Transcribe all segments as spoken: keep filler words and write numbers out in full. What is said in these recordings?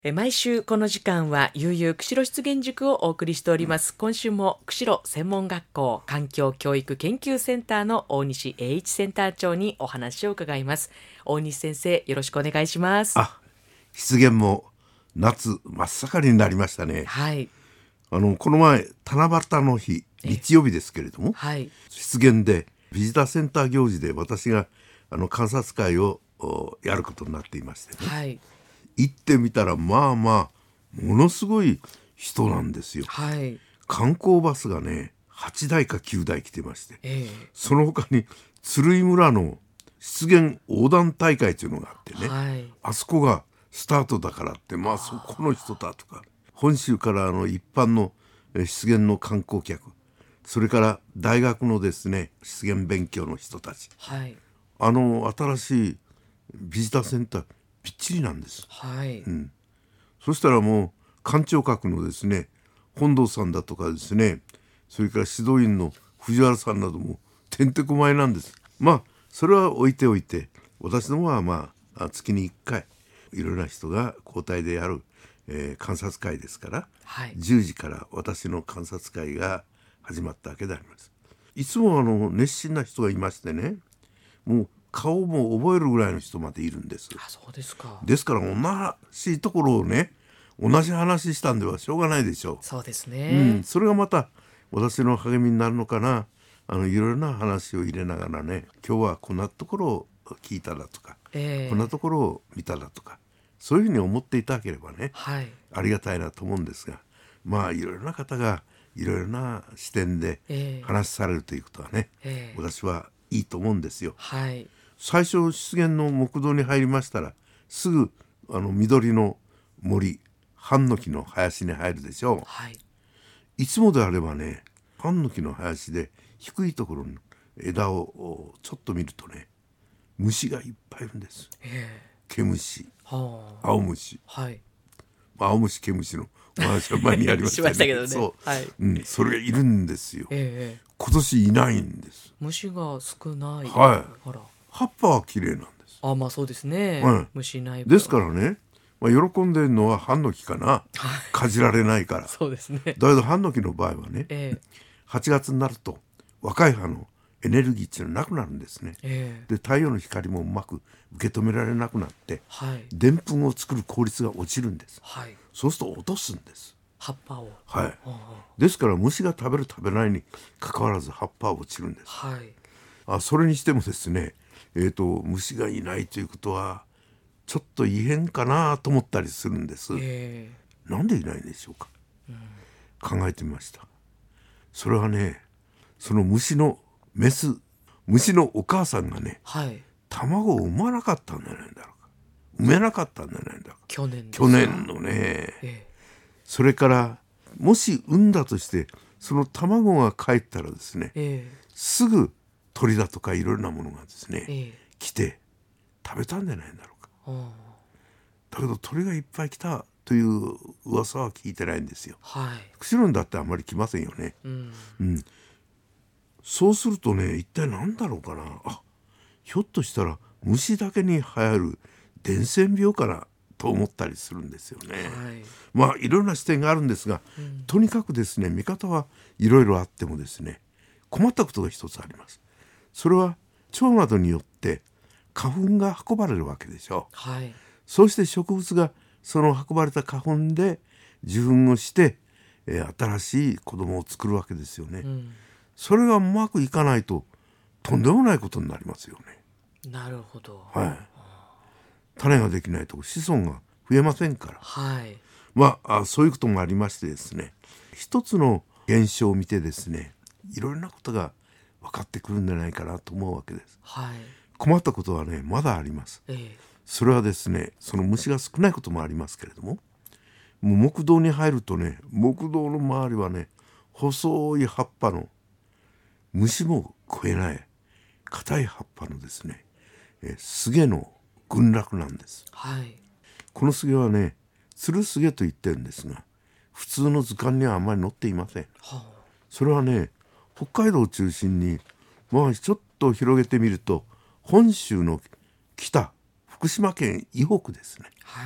え毎週この時間は悠々釧路湿原塾をお送りしております。今週も釧路専門学校環境教育研究センターの大西栄一センター長にお話を伺います。大西先生、よろしくお願いします。 あ、湿原も夏真っ盛りになりましたね。 はい。 あのこの前七夕の日、日曜日ですけれども、 はい、 湿原でビジターセンター行事で私があの観察会をやることになっていましてね、 はい、 行ってみたらまあまあものすごい人なんですよ。 はい、 観光バスがねはちだいかきゅうだい来てまして、 えー、 その他に鶴居村の湿原横断大会というのがあってね、 はい、 あそこがスタートだからってまあそこの人だとか、本州からあの一般の湿原の観光客、それから大学のですね湿原勉強の人たち、 はい、 あの新しいビジターセンターびっちりなんです。 はい、 うん、そしたらもう館長閣のですね本堂さんだとかですね、それから指導員の藤原さんなどもてんてこまいなんです。まあそれは置いておいて、私どもはまあ月にいっかいいろいろな人が交代でやる、えー、観察会ですから、 はい、 じゅうじから私の観察会が始まったわけであります。いつもあの熱心な人がいましてね、もう顔も覚えるぐらいの人までいるんです。 あ、そうですか。 ですから同じところをね同じ話したんではしょうがないでしょう。 そうですうね、 ん、それがまた私の励みになるのかな。あのいろいろな話を入れながらね、今日はこんなところを聞いただとか、 えー、 こんなところを見ただとか、そういうふうに思っていただければね、 はい、 ありがたいなと思うんですが、まあいろいろな方がいろいろな視点でえー、 話されるということはね、 えー、 私はいいと思うんですよ。 はい、 最初湿原の木道に入りましたらすぐあの緑の森、ハンノキの林に入るでしょう。 はい、 いつもであればね、ハンノキの林で低いところの枝をちょっと見るとね、虫がいっぱいいるんです。 えー、毛虫、 はあ、 青虫、 はい、 青虫毛虫のお話は前にやりましたね。 しましたけどね。 そう、 はい、 うん、それがいるんですよ。 えー、 今年いないんです。 虫が少ない。 はい。 あら、 葉っぱは綺麗なんです。 あ、まあそうですね、 はい、 虫いない分ですからね、まあ、喜んでるのはハンノキかな、かじられないから。 そうですね。 だけどハンノキの場合はね、 えー、 はちがつになると若い葉のエネルギーっていうのはなくなるんですね。 えー、 で太陽の光もうまく受け止められなくなってはい、 でんぷんを作る効率が落ちるんです。 はい、 そうすると落とすんです。 葉っぱを、 はい。 はあ、 ですから虫が食べる食べないにかかわらず葉っぱは落ちるんです。 はい、 あ、それにしてもですね、えーと虫がいないということはちょっと異変かなと思ったりするんです。 えー、なんでいないんでしょうか、うん、考えてみました。それはね、その虫のメス、虫のお母さんがね、 はい、 卵を産まなかったんじゃないんだろうか、産めなかったんじゃないんだろうか、 去年ですか。 去年のね、 えそれからもし産んだとしてその卵が帰ったらですね、 ー、えすぐ鳥だとかいろいろなものがですね、 ー、えー、 来て食べたんじゃないんだろうか。 はだけど鳥がいっぱい来たという噂は聞いてないんですよ。 あ、はい、 釧路にだってあんまり来ませんよね。 うん、 うん、そうするとね、一体何だろうかな。あ、ひょっとしたら虫だけに流行る伝染病かなと思ったりするんですよね。 はい、 まあいろいろな視点があるんですが、うん、とにかくですね、見方はいろいろあってもですね、困ったことが一つあります。それは蝶などによって花粉が運ばれるわけでしょう。 はい、 そうして植物がその運ばれた花粉で受粉をして、えー、新しい子供を作るわけですよね。うん、それがうまくいかないととんでもないことになりますよね。 なるほど。 はい。種ができないと子孫が増えませんから。 はい。 まあ、そういうこともありましてですね、一つの現象を見てですね、いろいろなことが分かってくるんじゃないかなと思うわけです。 はい。 困ったことはね、まだあります。ええ、それはですね、その虫が少ないこともありますけれども、もう木道に入るとね、木道の周りはね、細い葉っぱの虫も食えない硬い葉っぱのですね、えスゲの群落なんです。はい。このスゲはね、つるスゲと言ってるんですが、普通の図鑑にはあまり載っていません。はあ、それはね、北海道を中心に、まあちょっと広げてみると、本州の北、福島県以北ですね。はい。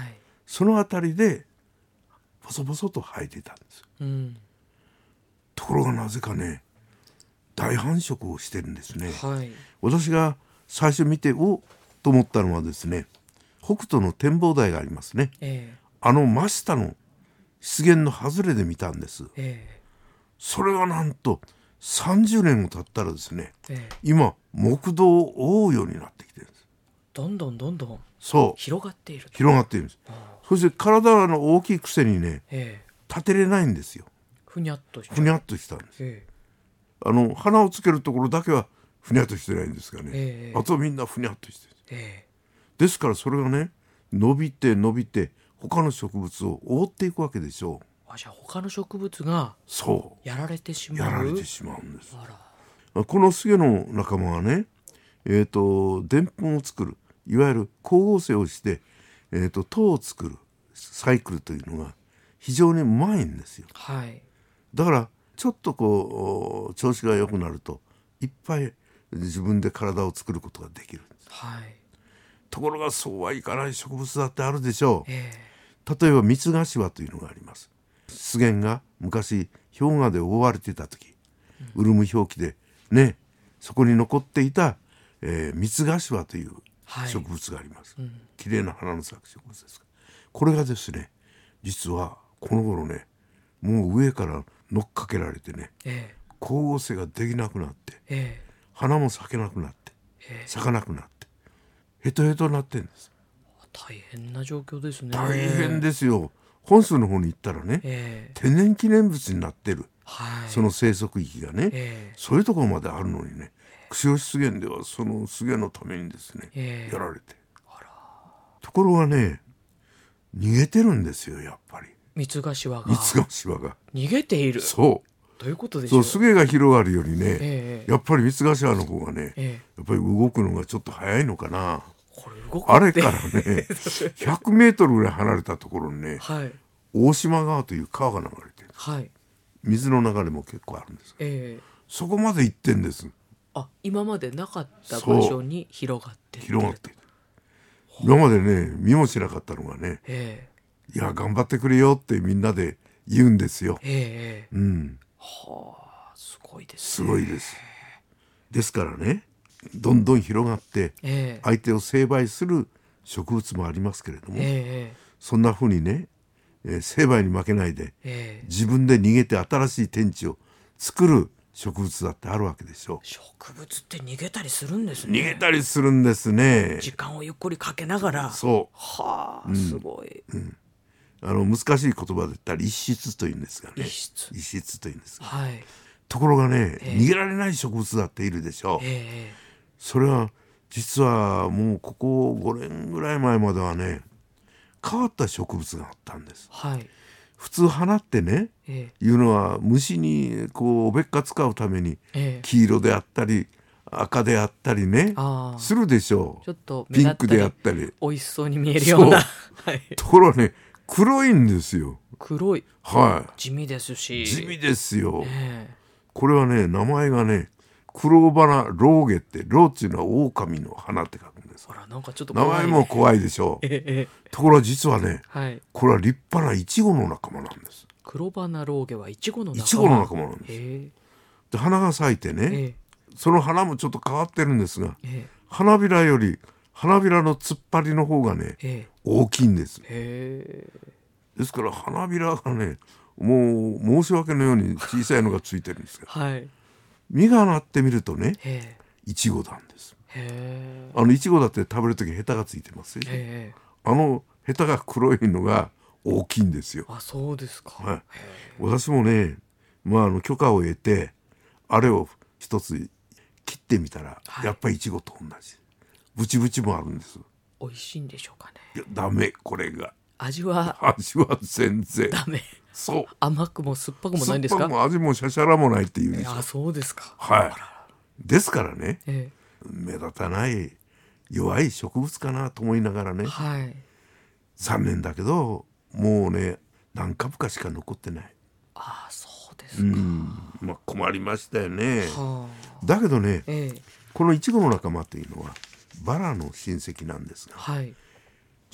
その辺りでボソボソと生えていたんです、 うん、 ところがなぜかね大繁殖をしてるんですね、 はい、 私が最初見ておっと思ったのはですね、北斗の展望台がありますね、 えー、 あの真下の湿原の外れで見たんです、 えー、 それがなんとさんじゅうねんも経ったらですね、 えー、 今木道を覆うようになってきてるんです。 どんどんどんどんそう広がっている広がっているんです。そして体の大きいくせにね、 えー、 立てれないんですよ。 ふにゃっとしふにゃっとしたんです、 えー、あの花をつけるところだけはふにゃっとしてないんですがね、 えー、 あとはみんなふにゃっとしてる、 えー、ですからそれがね伸びて伸びて他の植物を覆っていくわけでしょう。 あ、じゃあ他の植物がそうやられてしまうやられてしまうんです。 あら、 このスゲの仲間はね、えーとでんぷんを作るいわゆる光合成をして、えーと糖を作るサイクルというのが非常にうまいんですよ。 はい、 だからちょっとこう調子が良くなるといっぱい自分で体を作ることができるんです、 はい、 ところがそうはいかない植物だってあるでしょう、 えー、例えばミツガシワというのがあります。湿原が昔氷河で覆われていた時、ウルム氷期でねそこに残っていた、えー、ミツガシワという植物があります、はい、うん、綺麗な花の咲く植物です。これがですね実はこの頃ねもう上から乗っかけられてね、えー、光合成ができなくなって、えー、花も咲けなくなって、えー、咲かなくなってヘトヘトになってるんです。 大変な状況ですね。 大変ですよ。本州の方に行ったらね、えー、天然記念物になってる、はい、その生息域がね、えー、そういうところまであるのにね、釧路湿原ではその湿原のためにですね、えー、やられて、あら、ところがね逃げてるんですよ。やっぱりミツガシワがミツガシワが逃げている。 そうどういうことでしょう。 そう、湿原が広がるよりね、 えー、 やっぱりミツガシワの方がね、えー、やっぱり動くのがちょっと早いのかな。これ動くあれからねひゃくメートルぐらい離れたところにね、はい、大島川という川が流れてる、はい、水の流れも結構あるんです、えー、そこまで行ってんです。 あ、今までなかった場所に広がってる。 広がってる。今までね見もしなかったのがね、えー、いや頑張ってくれよってみんなで言うんですよ、えーうん、 はあ、すごいですね。 すごいです。ですからねどんどん広がって相手を成敗する植物もありますけれども、えー、そんな風にね、えー、成敗に負けないで、えー、自分で逃げて新しい天地を作る植物だってあるわけでしょう。 植物って逃げたりするんですね。 逃げたりするんですね。 時間をゆっくりかけながら。 そうはあ、うん、すごい、うん、 あの難しい言葉で言ったら一室というんですがね、一室一室というんですが、はい、ところがね、えー、逃げられない植物だっているでしょう、えーそれは実はもうここごねんぐらい前まではね変わった植物があったんです、はい、普通花ってね、ええ、いうのは虫にこうおべっか使うために黄色であったり赤であったりね、ええ、するでしょう。 ちょっとピンクであったり美味しそうに見えるような、 はい、ところはね黒いんですよ。 黒い、 はい、 地味ですし。 地味ですよ、 ええ、これはね名前がね黒花ロウゲって、ロウっていうのは狼の花って書くんです。 あら、なんかちょっと名前も怖いでしょう、ええ、ところが実はね、はい、これは立派なイチゴの仲間なんです。 黒花ロウゲはイチゴの仲間。 イチゴの仲間なんです。で花が咲いてね、ええ、その花もちょっと変わってるんですが、ええ、花びらより花びらの突っ張りの方がね、ええ、大きいんです。へえ。ですから花びらがねもう申し訳のように小さいのがついてるんですが、はい、実がなってみるとねイチゴなんです。へあのイチゴだって食べるときヘタがついてますよ。へあのヘタが黒いのが大きいんですよ。 あ、そうですか、 はい、私もね、まあ、あの許可を得てあれを一つ切ってみたら、はい、やっぱりイチゴと同じブチブチもあるんです。 美味しいんでしょうかね。 いやダメ、これが味は味は全然ダメ。 そう、 甘くも酸っぱくもないんですか。 酸っぱくも味もシャシャラもないっていうでしょ。 あ、そうですか。 はい。ですからね、ええ、目立たない弱い植物かなと思いながらね、はい、残念だけどもうね何株かしか残ってない。 ああ、そうですか。うん、 まあ、困りましたよね。はあ、だけどね、ええ、このイチゴの仲間というのはバラの親戚なんですが、はい、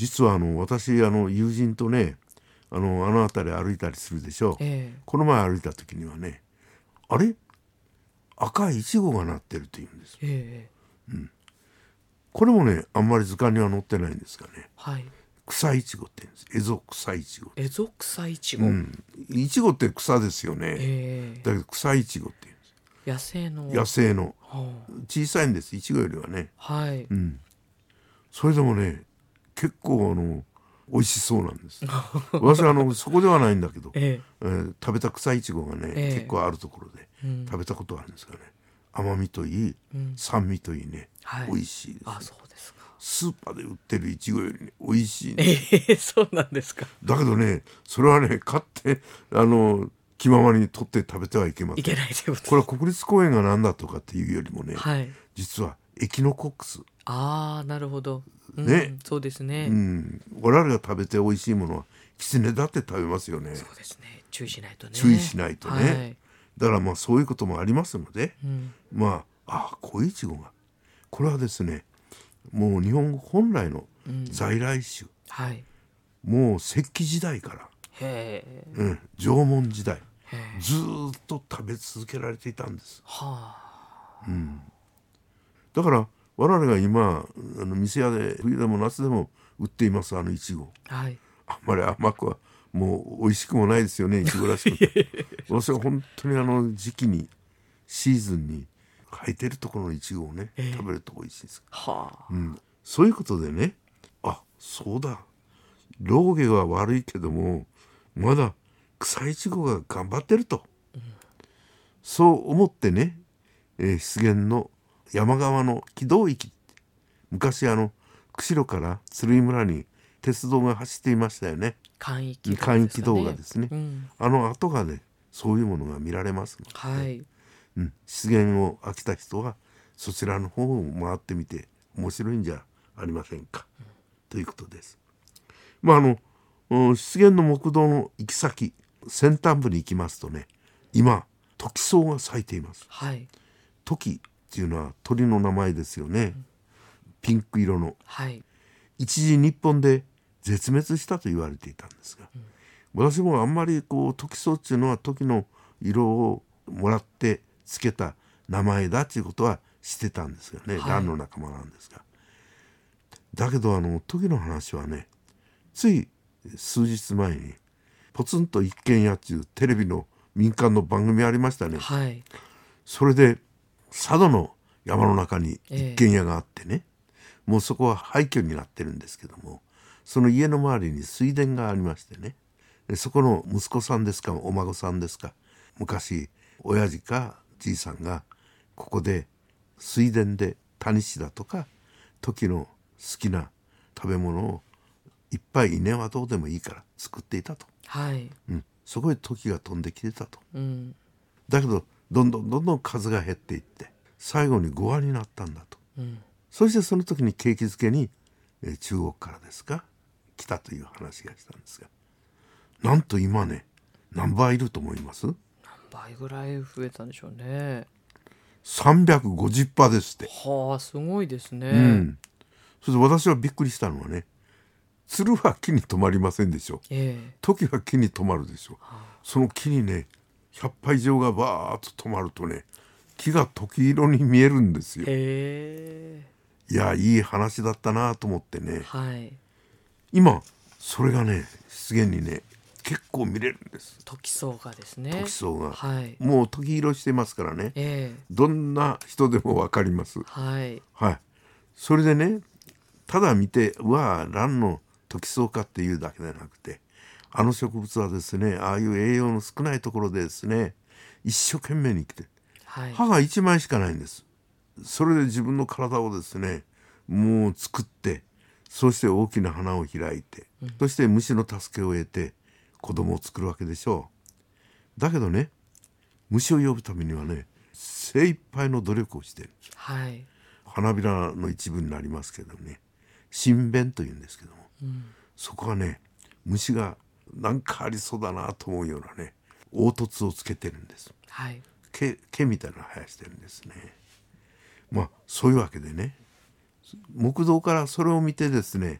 実はあの私あの友人とねあのあの辺り歩いたりするでしょう、 えー、 この前歩いた時にはね、あれ赤いイチゴがなってるというんです、 えーうん、これもねあんまり図鑑には載ってないんですがね、 はい、 草イチゴって言うんです。エゾ草イチゴ。 エゾ草イチゴ、 うん、イチゴって草ですよね、 えー、 だけど草イチゴって言うんです。 野生の野生の、 はあ、 小さいんです、イチゴよりはね、 はい、 うん、それでもね結構あの美味しそうなんです私はあのそこではないんだけど、 ええー食べた草イチゴがね、 ええ結構あるところで食べたことがあるんですがね、甘みといい、 うん、 酸味といいね、 はい、 美味しいです、ね、 あ、そうですか。 スーパーで売ってるイチゴより、ね、美味しいんえです、 ー、そうなんですか。 だけどねそれはね買ってあの気ままに取って食べてはいけません。 いけないということ。 これは国立公園が何だとかっていうよりもね、 はい、 実はエキノコックス、 ああ、なるほど、うん、 ね、 そうですね、 うん、我々が食べて美味しいものはキツネだって食べますよね。 そうですね、注意しないとね、 注意しないとね、 はい、 だからまあそういうこともありますので、 うん、 まああこういうイチゴがこれはですねもう日本本来の在来種、 うん、はい、 もう石器時代から、 へえ、 うん、縄文時代へずーっと食べ続けられていたんです、 はあ、 うん、だから我々が今あの店屋で冬でも夏でも売っていますあのイチゴ、 はい、 あんまり甘くはもう美味しくもないですよねイチゴらしくて私は本当にあの時期にシーズンに生えてるところのイチゴをね、えー、食べると美味しいです、 はあ、 うん、そういうことでね、あそうだ老下は悪いけどもまだ草イチゴが頑張ってると、うん、そう思ってね、えー、湿原の山側の軌道域、昔あの釧路から鶴居村に鉄道が走っていましたよね、 簡易軌道がですね、うん、あの跡がねそういうものが見られますので、ね、はい、うん、湿原を飽きた人はそちらの方を回ってみて面白いんじゃありませんか、うん、ということです。まああの湿原の木道の行き先先端部に行きますとね今トキソウが咲いています、はい、トキっていうのは鳥の名前ですよね、うん、ピンク色の、はい、一時日本で絶滅したと言われていたんですが、うん、私もあんまりこうトキソウっていうのはトキの色をもらってつけた名前だっていうことは知ってたんですがね、はい、ランの仲間なんですが、だけどあのトキの話はねつい数日前にポツンと一軒家っていうテレビの民間の番組ありましたね、はい、それで佐渡の山の中に一軒家があってね、えー、もうそこは廃墟になってるんですけどもその家の周りに水田がありましてねでそこの息子さんですかお孫さんですか昔親父かじいさんがここで水田でタニシだとかトキの好きな食べ物をいっぱい稲はどうでもいいから作っていたと、はいうん、そこへトキが飛んできてたと、うん、だけどどんどんどんどん数が減っていって最後にごわになったんだと、うん、そしてその時に景気づけに、えー、中国からですか来たという話がしたんですがなんと今ね何倍いると思います？ 何倍ぐらい増えたんでしょうね。 さんびゃくごじゅっパーセントですって。 はあすごいですね、 うん、それで私はびっくりしたのはね鶴は木に止まりませんでしょ、えー、トキは木に止まるでしょ、はあ、その木にねひゃっぱ以上がバーッと止まるとね木が時色に見えるんですよ。へーいやいい話だったなと思ってね、はい、今それがね湿原にね結構見れるんです。 トキソウがですねトキソウが、はい、もう時色してますからね、えー、どんな人でも分かります、はいはい、それでねただ見てうわランのトキソウかっていうだけでなくてあの植物はですねああいう栄養の少ないところでですね一生懸命に生きて、はい、歯がいちまいしかないんです。それで自分の体をですねもう作ってそして大きな花を開いて、うん、そして虫の助けを得て子供を作るわけでしょう。だけどね虫を呼ぶためにはね精一杯の努力をしてる、はい、花びらの一部になりますけどね新弁というんですけども、うん、そこはね虫がなんかありそうだなと思うようなね凹凸をつけてるんです、はい、毛, 毛みたいなの生やしてるんですね。まあそういうわけでね木道からそれを見てですね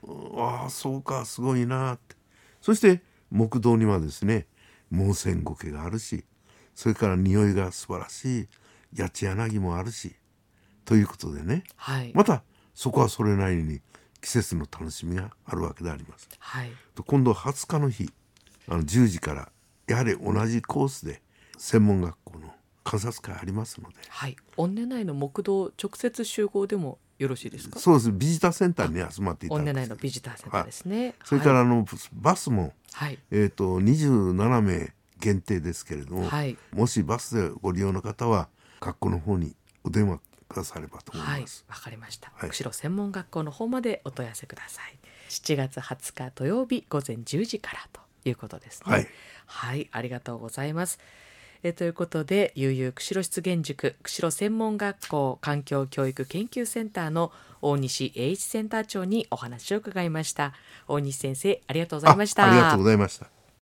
ああそうかすごいなって。そして木道にはですね毛線苔があるし、それから匂いが素晴らしい八千柳もあるしということでね、 はい、 またそこはそれなりに季節の楽しみがあるわけであります、 はい、 と今度はつかの日あのじゅうじからやはり同じコースで専門学校の観察会ありますので、 はい、御根内の木道直接集合でもよろしいですか？ そうです。ビジターセンターに集まっていただく。 御根内のビジターセンターですね、はい、 それからあのバスも、 はい、 えーと、にじゅうななめい限定ですけれども、 はい、 もしバスでご利用の方は学校の方にお電話くださればと思います。 はい、わかりました、 はい、 釧路専門学校の方までお問い合わせください。しちがつはつか土曜日午前じゅうじからということですね。 はい、 はい、ありがとうございます。えということで、悠々釧路湿原塾釧路専門学校環境教育研究センターの大西栄一センター長にお話を伺いました。大西先生、ありがとうございました。 あ、ありがとうございました。